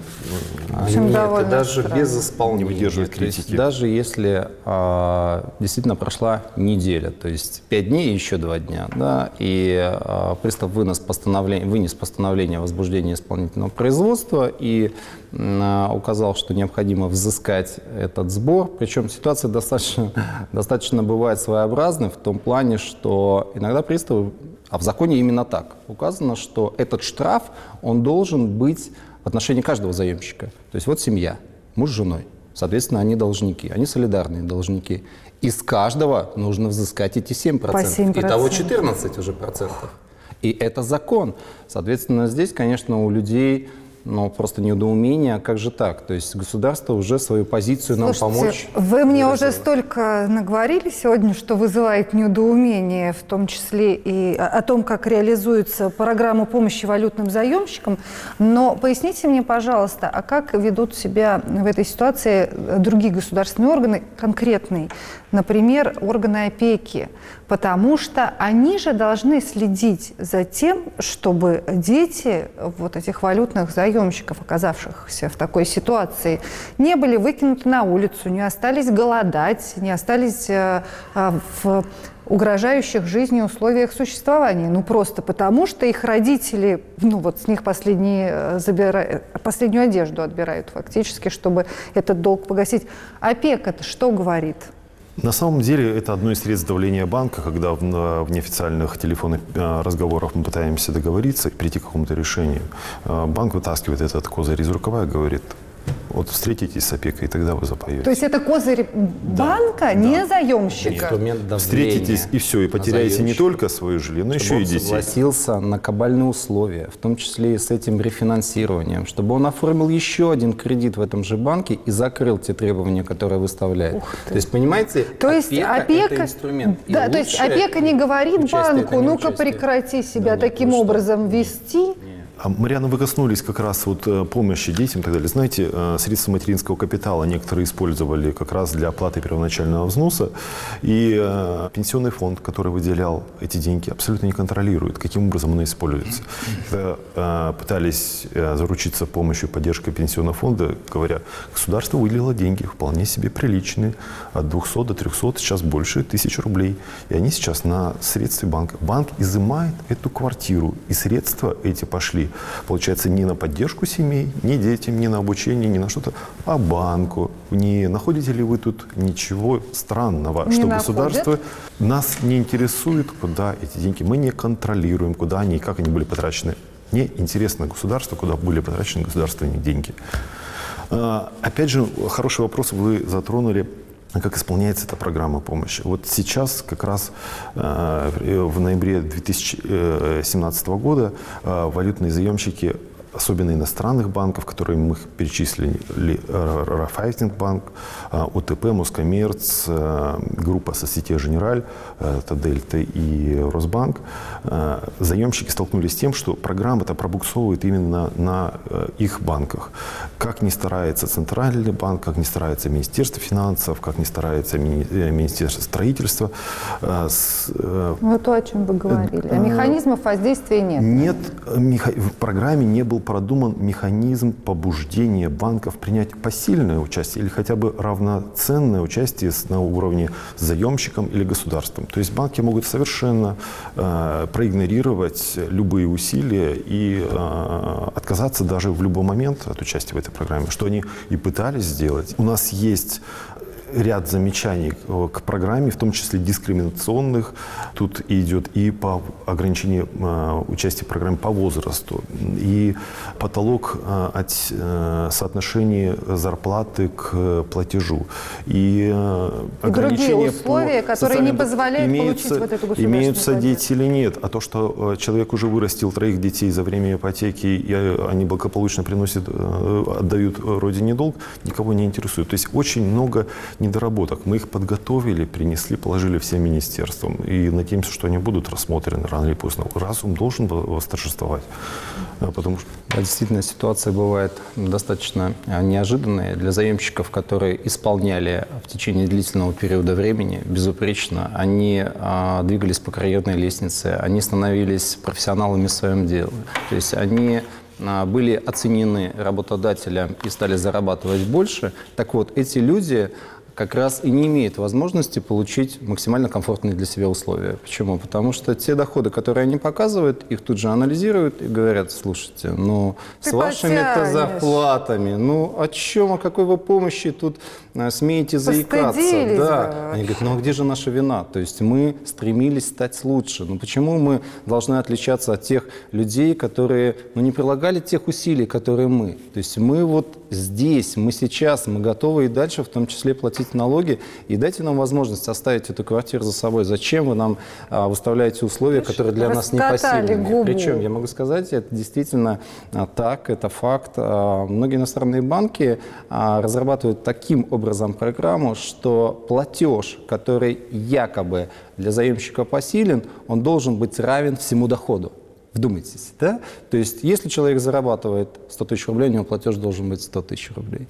это даже без исполнения.
Не выдерживает критики.
Даже если действительно прошла неделя, то есть 5 дней и еще 2 дня, да, и пристав вынес постановление о возбуждении исполнительного производства и указал, что необходимо взыскать этот сбор. Причем ситуация достаточно бывает своеобразной в том плане, что иногда приставы, а в законе именно так указано, что этот штраф, он должен быть в отношении каждого заемщика. То есть вот семья, муж с женой, соответственно, они должники, они солидарные должники. Из каждого нужно взыскать эти 7%.
По 7%.
Итого 14 уже процентов. И это закон. Соответственно, здесь, конечно, у людей просто недоумение, как же так? То есть государство уже свою позицию нам помочь.
Вы мне уже столько наговорили сегодня, что вызывает недоумение, в том числе и о том, как реализуется программа помощи валютным заемщикам. Но поясните мне, пожалуйста, а как ведут себя в этой ситуации другие государственные органы, конкретные, например, органы опеки? Потому что они же должны следить за тем, чтобы дети этих валютных заемщиков, оказавшихся в такой ситуации, не были выкинуты на улицу, не остались голодать, не остались в угрожающих жизни условиях существования. Просто потому, что их родители, с них последнюю одежду отбирают фактически, чтобы этот долг погасить. Опека-то что говорит?
На самом деле это одно из средств давления банка, когда в неофициальных телефонных разговорах мы пытаемся договориться и прийти к какому-то решению. Банк вытаскивает этот козырь из рукава и говорит: вот встретитесь с опекой, и тогда вы запоете.
То есть это козырь банка, не заемщика?
Нет.
Встретитесь и все, и потеряете не только свое жилье, но еще и детей.
Чтобы он согласился на кабальные условия, в том числе и с этим рефинансированием, чтобы он оформил еще один кредит в этом же банке и закрыл те требования, которые выставляет. То есть, понимаете, опека – это инструмент.
Да, то есть опека не говорит банку: ну-ка прекрати себя таким образом вести.
Марьяна, вы коснулись как раз помощи детям и так далее. Знаете, средства материнского капитала некоторые использовали как раз для оплаты первоначального взноса. И пенсионный фонд, который выделял эти деньги, абсолютно не контролирует, каким образом оно используется. Когда пытались заручиться помощью, поддержкой пенсионного фонда, говоря: государство выделило деньги вполне себе приличные, от 200 до 300, сейчас больше 1000 рублей. И они сейчас на средстве банка. Банк изымает эту квартиру, и средства эти пошли, получается, не на поддержку семей, ни детям, ни на обучение, ни на что-то, а банку. Не находите ли вы тут ничего странного, что государство нас не интересует, куда эти деньги, мы не контролируем, куда они и как они были потрачены. Не интересно государству, куда были потрачены государственные деньги. Опять же, хороший вопрос вы затронули. Как исполняется эта программа помощи? Вот сейчас, как раз в ноябре 2017 года, валютные заемщики особенно иностранных банков, которые мы перечислили, Райффайзенбанк, ОТП, Москоммерц, группа Société Générale, это Дельта и Росбанк, заемщики столкнулись с тем, что программа это пробуксовывает именно на их банках. Как ни старается Центральный банк, как ни старается Министерство финансов, как ни старается Министерство строительства.
Ну, то, о чем вы говорили. А механизмов воздействия нет.
Нет, в программе не был продуман механизм побуждения банков принять посильное участие или хотя бы равноценное участие на уровне с заемщиком или государством. То есть банки могут совершенно проигнорировать любые усилия и отказаться даже в любой момент от участия в этой программе, что они и пытались сделать. У нас есть ряд замечаний к программе, в том числе дискриминационных. Тут идет и по ограничению участия в программе по возрасту, и потолок от соотношения зарплаты к платежу, и ограничения
другие условия, которые не позволяют получить вот эту государственную
имеются
поддержку.
дети или нет. А то, что человек уже вырастил 3 детей за время ипотеки, и они благополучно отдают родине долг, никого не интересует. То есть очень много недоработок. Мы их подготовили, принесли, положили всем министерствам. И надеемся, что они будут рассмотрены рано или поздно. Разум должен восторжествовать. Потому что...
Да, действительно, ситуация бывает достаточно неожиданная для заемщиков, которые исполняли в течение длительного периода времени безупречно. Они двигались по карьерной лестнице, они становились профессионалами в своем деле. То есть они были оценены работодателем и стали зарабатывать больше. Так вот, эти люди как раз и не имеют возможности получить максимально комфортные для себя условия. Почему? Потому что те доходы, которые они показывают, их тут же анализируют и говорят: слушайте, ну с вашими-то зарплатами, ну о чем, о какой вы помощи тут смеете заикаться? Да. Они говорят: ну а где же наша вина? То есть мы стремились стать лучше. Ну почему мы должны отличаться от тех людей, которые не прилагали тех усилий, которые мы? То есть мы вот здесь, мы сейчас, мы готовы и дальше в том числе платить налоги, и дайте нам возможность оставить эту квартиру за собой. Зачем вы нам выставляете условия, которые для нас непосильны? Причем, я могу сказать, это действительно так, это факт. Многие иностранные банки разрабатывают таким образом программу, что платеж, который якобы для заемщика посилен, он должен быть равен всему доходу. Вдумайтесь, да? То есть, если человек зарабатывает 100 тысяч рублей, у него платеж должен быть 100 тысяч рублей.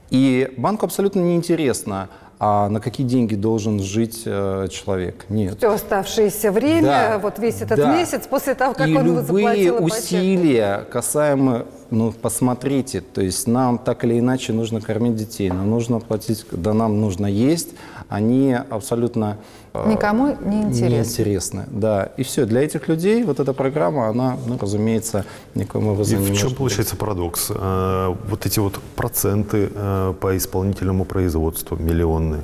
И банку абсолютно неинтересно, а на какие деньги должен жить человек. Нет.
Все оставшееся время, вот весь этот месяц, после того, как он заплатил ипотеку. И любые усилия
касаемо, посмотрите, то есть нам так или иначе нужно кормить детей, нам нужно платить, да нам нужно есть, они абсолютно
никому не интересны.
Да. И все, для этих людей вот эта программа, она, разумеется, никому образом не может.
В чем получается парадокс? Вот эти вот проценты по исполнительному производству миллионные,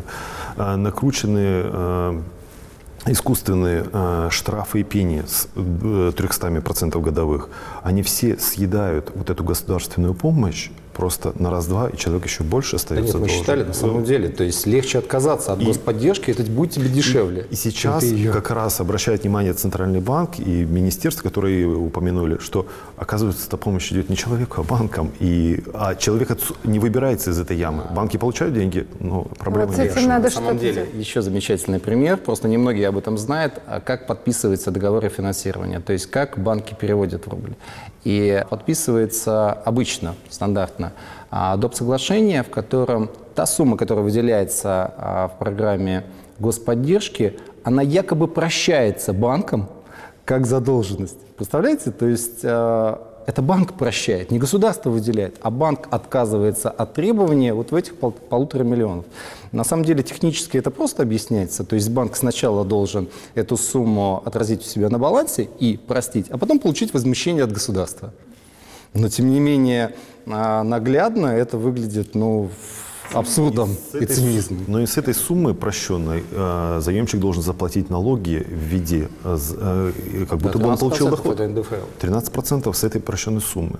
накрученные искусственные штрафы и пени с 300% годовых, они все съедают вот эту государственную помощь просто на раз-два, и человек еще больше остается
должен. Мы считали на самом деле, то есть легче отказаться от господдержки, это будет тебе дешевле.
И сейчас как раз обращает внимание Центральный банк и министерство, которые упомянули, что, оказывается, эта помощь идет не человеку, а банкам, а человек не выбирается из этой ямы. Банки получают деньги, но проблема не решена.
На самом деле, еще замечательный пример, просто немногие об этом знают, как подписываются договоры финансирования, то есть как банки переводят в рубли. И подписывается обычно, стандартно, доп. Соглашение, в котором та сумма, которая выделяется в программе господдержки, она якобы прощается банкам как задолженность. Представляете? То есть это банк прощает, не государство выделяет, а банк отказывается от требования вот в этих 1,5 миллиона. На самом деле технически это просто объясняется. То есть банк сначала должен эту сумму отразить у себя на балансе и простить, а потом получить возмещение от государства. Но тем не менее наглядно это выглядит абсурдом и цинизмом.
Но и с этой суммы прощенной заемщик должен заплатить налоги в виде, как будто бы он получил доход. 13% с этой прощенной суммы.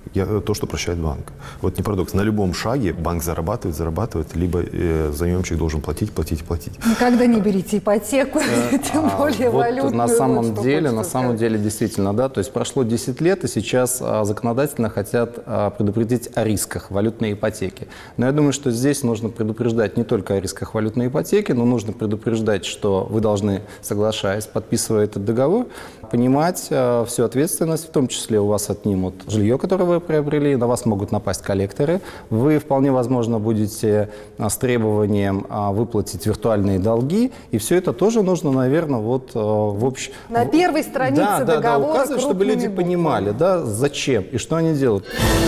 то, что прощает банк. Вот не парадокс. На любом шаге банк зарабатывает, либо заемщик должен платить.
Никогда не берите ипотеку, тем более валютную.
На самом деле, действительно, да, то есть прошло 10 лет, и сейчас законодательно хотят предупредить о рисках валютной ипотеки. Но я думаю, что здесь нужно предупреждать не только о рисках валютной ипотеки, но нужно предупреждать, что вы должны, соглашаясь, подписывая этот договор, понимать всю ответственность, в том числе у вас отнимут жилье, которое вы приобрели, на вас могут напасть коллекторы, вы вполне возможно будете с требованием выплатить виртуальные долги, и все это тоже нужно, наверное, вот в общем...
На первой странице договора
указывать, чтобы люди понимали, да, зачем и что они делают.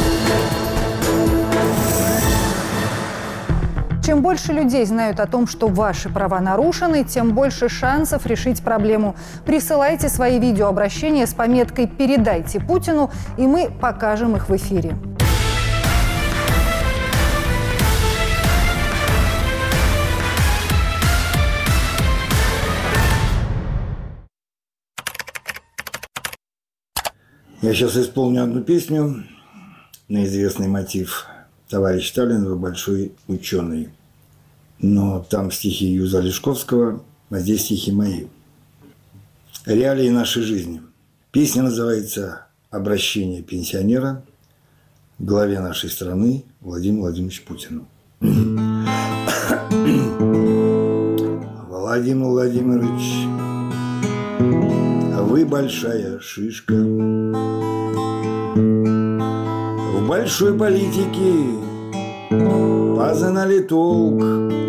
Чем больше людей знают о том, что ваши права нарушены, тем больше шансов решить проблему. Присылайте свои видеообращения с пометкой «Передайте Путину», и мы покажем их в эфире.
Я сейчас исполню одну песню на известный мотив «Товарищ Сталин, вы большой ученый». Но там стихи Юза Лешковского, а здесь стихи мои. Реалии нашей жизни. Песня называется «Обращение пенсионера к главе нашей страны Владимиру Владимировичу Путину». Владимир Владимирович, вы большая шишка. В большой политике познали толк,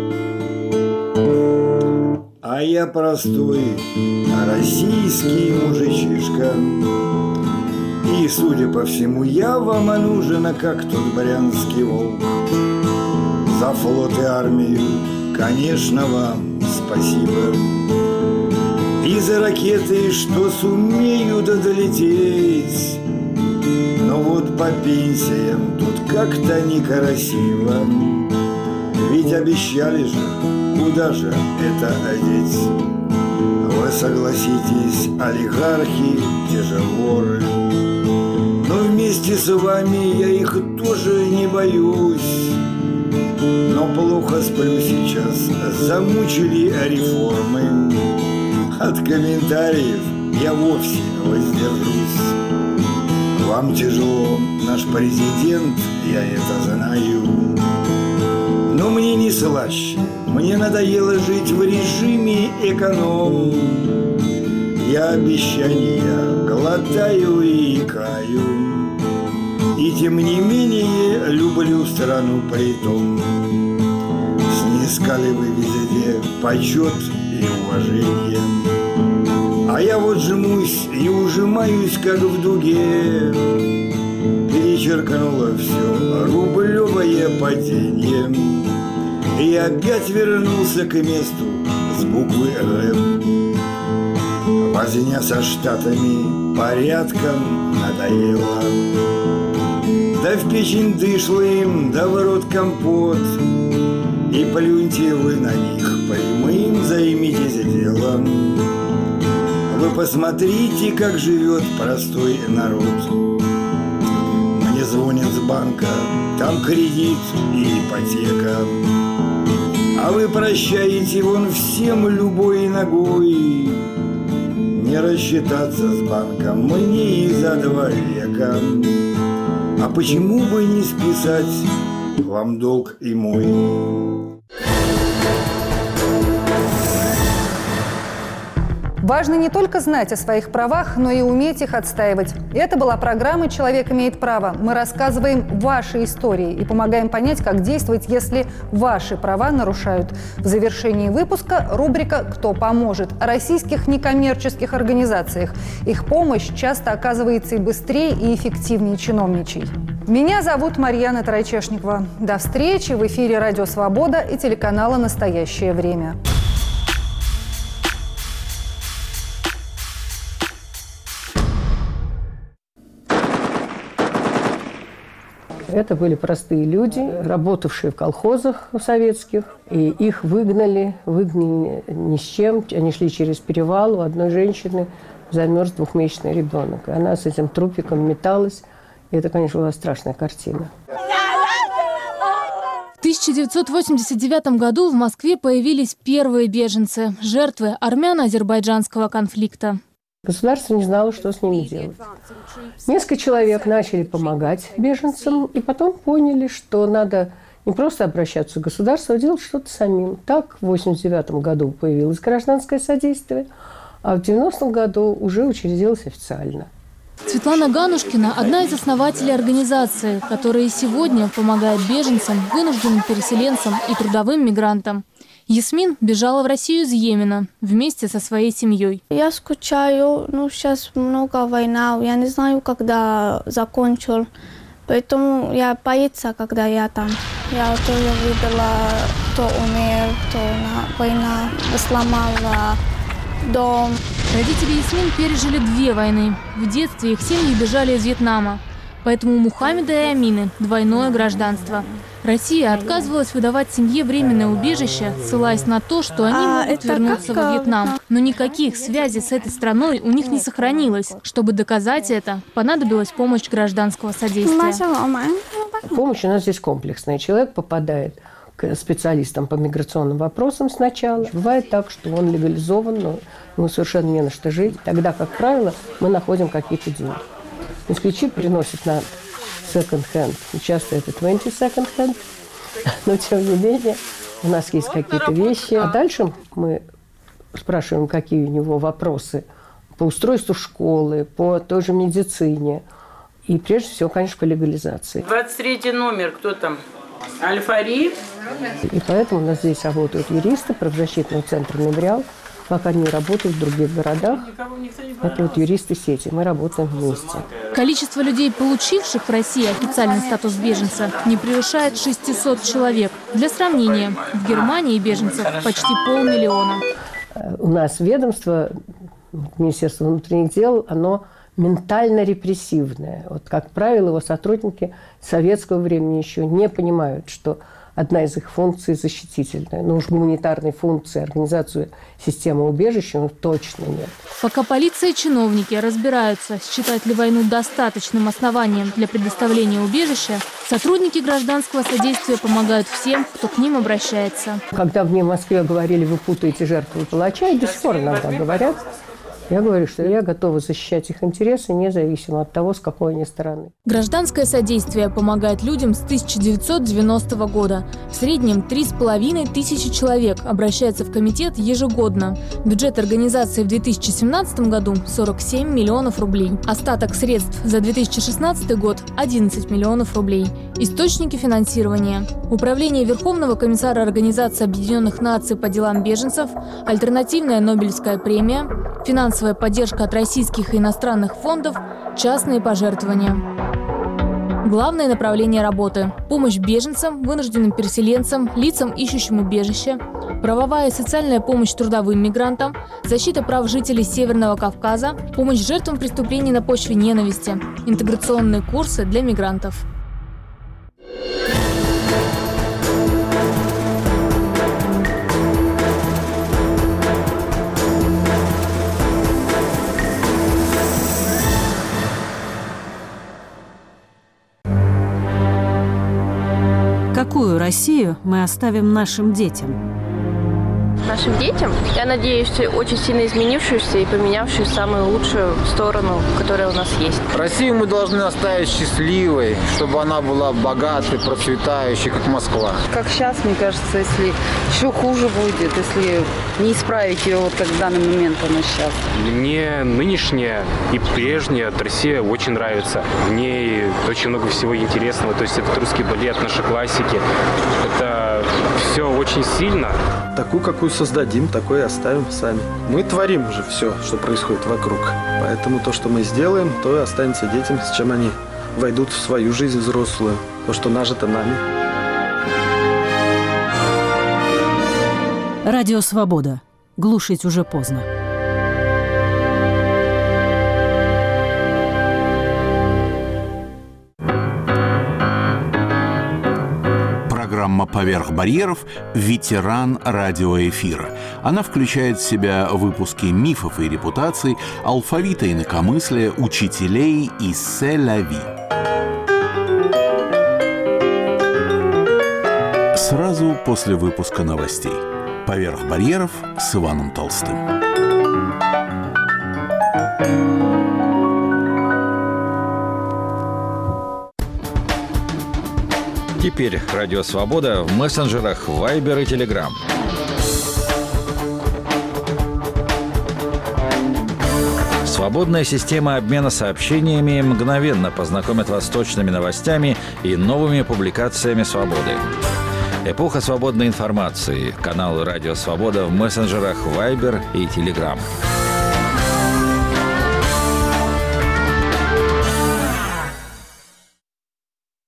а я простой российский мужичишка. И, судя по всему, я вам нужен, как тот брянский волк. За флот и армию, конечно, вам спасибо. И за ракеты, что сумеют долететь. Но вот по пенсиям тут как-то некрасиво. Ведь обещали же, куда же это одеть? Вы согласитесь, олигархи, те же воры. Но вместе с вами я их тоже не боюсь. Но плохо сплю сейчас, замучили реформы. От комментариев я вовсе воздержусь. Вам тяжело, наш президент, я это знаю. Но мне не слаще, мне надоело жить в режиме эконом. Я обещания глотаю и икаю. И тем не менее люблю страну притом. Снискали вы везде почет и уважение. А я вот жмусь и ужимаюсь, как в дуге. Перечеркнуло все рублевое падение. И опять вернулся к месту с буквы «Р». Возня со Штатами порядком надоела. Да в печень дышло им, да в рот компот. И плюньте вы на них, прямым займитесь делом. Вы посмотрите, как живет простой народ. Мне звонят с банка, там кредит и ипотека. А вы прощаете вон всем любой ногой. Не рассчитаться с банком мне и за 2 века. А почему бы не списать вам долг и мой?
Важно не только знать о своих правах, но и уметь их отстаивать. Это была программа «Человек имеет право». Мы рассказываем ваши истории и помогаем понять, как действовать, если ваши права нарушают. В завершении выпуска рубрика «Кто поможет?» о российских некоммерческих организациях. Их помощь часто оказывается и быстрее, и эффективнее чиновничий. Меня зовут Марьяна Трайчешникова. До встречи в эфире «Радио Свобода» и телеканала «Настоящее время».
Это были простые люди, работавшие в колхозах советских, и их выгнали ни с чем. Они шли через перевал, у одной женщины замерз 2-месячный ребенок. И она с этим трупиком металась И это, конечно, была страшная картина.
В 1989 году в Москве появились первые беженцы, жертвы армяно-азербайджанского конфликта.
Государство не знало, что с ними делать. Несколько человек начали помогать беженцам, и потом поняли, что надо не просто обращаться к государству, а делать что-то самим. Так в 1989 году появилось гражданское содействие, а в 1990 году уже учредилось официально.
Светлана Ганушкина – одна из основателей организации, которая сегодня помогает беженцам, вынужденным переселенцам и трудовым мигрантам. Ясмин бежала в Россию из Йемена вместе со своей семьей.
Я скучаю, сейчас много война, я не знаю, когда закончил. Поэтому я боюсь, когда я там. Я тоже видела, кто умер, кто война сломала дом.
Родители Ясмин пережили 2 войны. В детстве их семьи бежали из Вьетнама. Поэтому у Мухаммеда и Амины двойное гражданство. Россия отказывалась выдавать семье временное убежище, ссылаясь на то, что они могут вернуться во Вьетнам. Но никаких связей с этой страной у них не сохранилось. Чтобы доказать это, понадобилась помощь гражданского содействия.
Помощь у нас здесь комплексная. Человек попадает к специалистам по миграционным вопросам сначала. Бывает так, что он легализован, но ему совершенно не на что жить. Тогда, как правило, мы находим какие-то деньги. Москвичи приносят на second-hand. Часто это 20 second-hand. Но, тем не менее, у нас есть какие-то вещи. А дальше мы спрашиваем, какие у него вопросы по устройству школы, по той же медицине. И прежде всего, конечно, по легализации.
23 номер, кто там? Аль-Фари.
И поэтому у нас здесь работают юристы правозащитного центра «Мемориал». Пока они работают в других городах. Это вот юристы сети. Мы работаем вместе.
Количество людей, получивших в России официальный статус беженца, не превышает 600 человек. Для сравнения, в Германии беженцев почти 500 000.
У нас ведомство, Министерство внутренних дел, оно ментально репрессивное. Вот, как правило, его сотрудники советского времени еще не понимают, что одна из их функций защитительная. Но уж гуманитарной функции, организацию системы убежища точно нет.
Пока полиция и чиновники разбираются, считать ли войну достаточным основанием для предоставления убежища, сотрудники гражданского содействия помогают всем, кто к ним обращается.
Когда мне в Москве говорили, вы путаете жертву и палача, и до сих пор иногда говорят, я говорю, что я готова защищать их интересы, независимо от того, с какой они стороны.
Гражданское содействие помогает людям с 1990 года. В среднем 3500 человек обращаются в комитет ежегодно. Бюджет организации в 2017 году – 47 миллионов рублей. Остаток средств за 2016 год – 11 миллионов рублей. Источники финансирования. Управление Верховного комиссара Организации Объединенных Наций по делам беженцев, альтернативная Нобелевская премия, финансовая поддержка от российских и иностранных фондов, частные пожертвования. Главное направление работы – помощь беженцам, вынужденным переселенцам, лицам, ищущим убежище, правовая и социальная помощь трудовым мигрантам, защита прав жителей Северного Кавказа, помощь жертвам преступлений на почве ненависти, интеграционные курсы для мигрантов.
Какую Россию мы оставим нашим детям?
Нашим детям, я надеюсь, очень сильно изменившуюся и поменявшуюся в самую лучшую сторону, которая у нас есть.
Россию мы должны оставить счастливой, чтобы она была богатой, процветающей, как Москва.
Как сейчас, мне кажется, если еще хуже будет, если не исправить ее, вот как в данный момент она сейчас.
Мне нынешняя и прежняя Россия очень нравится. В ней очень много всего интересного. То есть это русский балет, наши классики. Это все очень сильно.
Такую, какую создадим, такой и оставим сами. Мы творим уже все, что происходит вокруг. Поэтому то, что мы сделаем, то и останется детям, с чем они войдут в свою жизнь взрослую. То, что нажито нами.
Радио «Свобода». Глушить уже поздно.
Программа «Поверх барьеров» – ветеран радиоэфира. Она включает в себя выпуски мифов и репутаций, алфавита инакомыслия, учителей и «Се ла ви». сразу после выпуска новостей. «Поверх барьеров» с Иваном Толстым.
Теперь Радио Свобода в мессенджерах Viber и Telegram. Свободная система обмена сообщениями мгновенно познакомит вас с точными новостями и новыми публикациями «Свободы». Эпоха свободной информации. Канал «Радио Свобода» в мессенджерах Viber и Telegram.